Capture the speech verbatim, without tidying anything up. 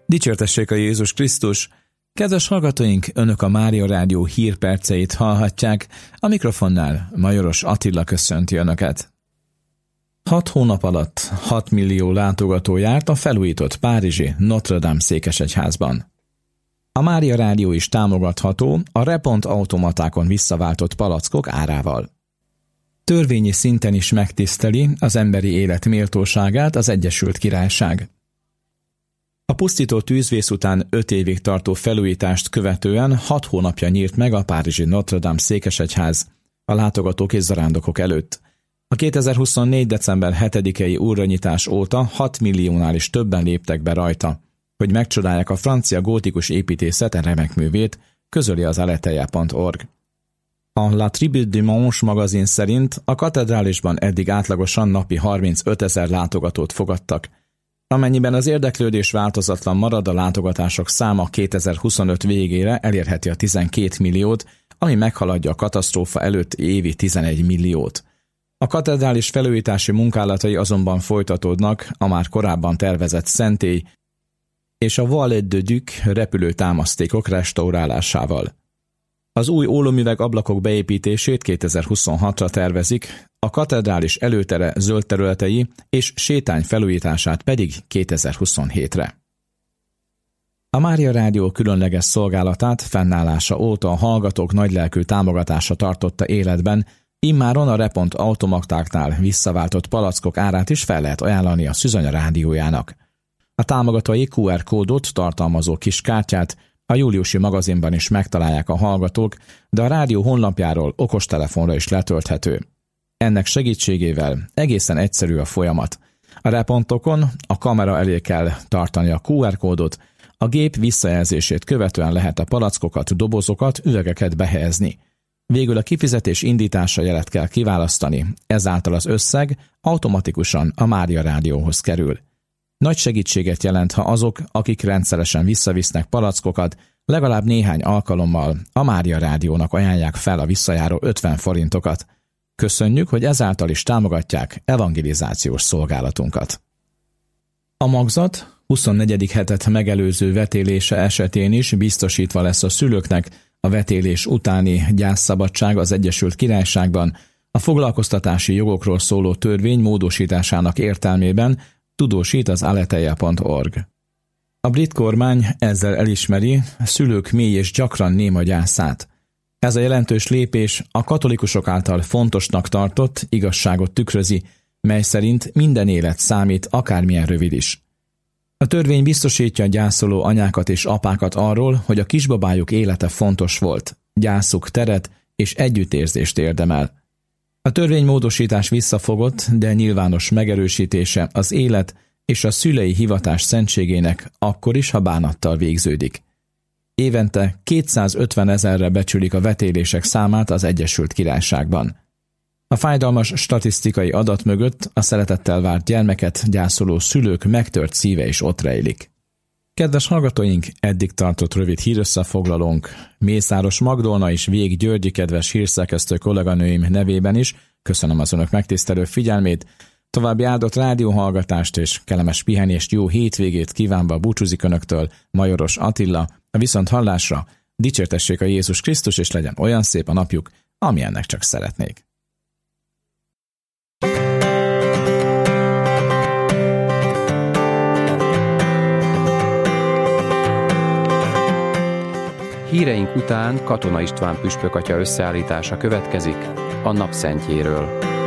Dicsértessék a Jézus Krisztus! Kedves hallgatóink, Önök a Mária Rádió hírperceit hallhatják, a mikrofonnál Majoros Attila köszönti Önöket. Hat hónap alatt hat millió látogató járt a felújított párizsi Notre Dame székesegyházban. A Mária Rádió is támogatható a repont automatákon visszaváltott palackok árával. Törvényi szinten is megtiszteli az emberi élet méltóságát az Egyesült Királyság. A pusztító tűzvész után öt évig tartó felújítást követően hat hónapja nyílt meg a párizsi Notre Dame székesegyház a látogatók és zarándokok előtt. A kétezer-huszonnégy. december hetedikei újranyitás óta hat milliónál is többen léptek be rajta, hogy megcsodálják a francia gótikus építészet remek művét, közöli az aleteia pont org. A La Tribu du Manche magazin szerint a katedrálisban eddig átlagosan napi harmincötezer látogatót fogadtak. Amennyiben az érdeklődés változatlan marad, a látogatások száma kétezer-huszonöt végére elérheti a tizenkét milliót, ami meghaladja a katasztrófa előtt évi tizenegy milliót. A katedrális felújítási munkálatai azonban folytatódnak a már korábban tervezett szentély és a Vallée de Duc repülőtámasztékok restaurálásával. Az új ólomüveg ablakok beépítését kétezer-huszonhatra tervezik, a katedrális előtere zöld területei és sétány felújítását pedig kétezer-huszonhétre. A Mária Rádió különleges szolgálatát fennállása óta a hallgatók nagylelkű támogatása tartotta életben, immáron a repont automatáknál visszaváltott palackok árát is fel lehet ajánlani a Szüzanya rádiójának. A támogatói kú er kódot tartalmazó kis kártyát a júliusi magazinban is megtalálják a hallgatók, de a rádió honlapjáról okostelefonra is letölthető. Ennek segítségével egészen egyszerű a folyamat. A repontokon a kamera elé kell tartani a kú er kódot, a gép visszajelzését követően lehet a palackokat, dobozokat, üvegeket behelyezni. Végül a kifizetés indítása jelet kell kiválasztani, ezáltal az összeg automatikusan a Mária Rádióhoz kerül. Nagy segítséget jelent, ha azok, akik rendszeresen visszavisznek palackokat, legalább néhány alkalommal a Mária Rádiónak ajánlják fel a visszajáró ötven forintokat. Köszönjük, hogy ezáltal is támogatják evangelizációs szolgálatunkat. A magzat huszonnegyedik hetet megelőző vetélése esetén is biztosítva lesz a szülőknek a vetélés utáni gyászszabadság az Egyesült Királyságban, a foglalkoztatási jogokról szóló törvény módosításának értelmében, tudósít az aleteia pont org. A brit kormány ezzel elismeri a szülők mély és gyakran néma gyászát. Ez a jelentős lépés a katolikusok által fontosnak tartott igazságot tükrözi, mely szerint minden élet számít, akármilyen rövid is. A törvény biztosítja a gyászoló anyákat és apákat arról, hogy a kisbabájuk élete fontos volt, gyászuk teret és együttérzést érdemel. A törvénymódosítás visszafogott, de nyilvános megerősítése az élet és a szülei hivatás szentségének akkor is, ha bánattal végződik. Évente kétszázötven ezerre becsülik a vetélések számát az Egyesült Királyságban. A fájdalmas statisztikai adat mögött a szeretettel várt gyermeket gyászoló szülők megtört szíve is ott rejlik. Kedves hallgatóink, eddig tartott rövid hírösszefoglalónk. Mészáros Magdolna és Vég Györgyi kedves hírszerkesztő kolléganőim nevében is köszönöm az önök megtisztelő figyelmét, további áldott rádióhallgatást és kellemes pihenést, jó hétvégét kívánva búcsúzik önöktől Majoros Attila, a viszonthallásra, dicsértessék a Jézus Krisztus, és legyen olyan szép a napjuk, amilyennek csak szeretnék. Híreink után Katona István püspök atya összeállítása következik a napszentjéről.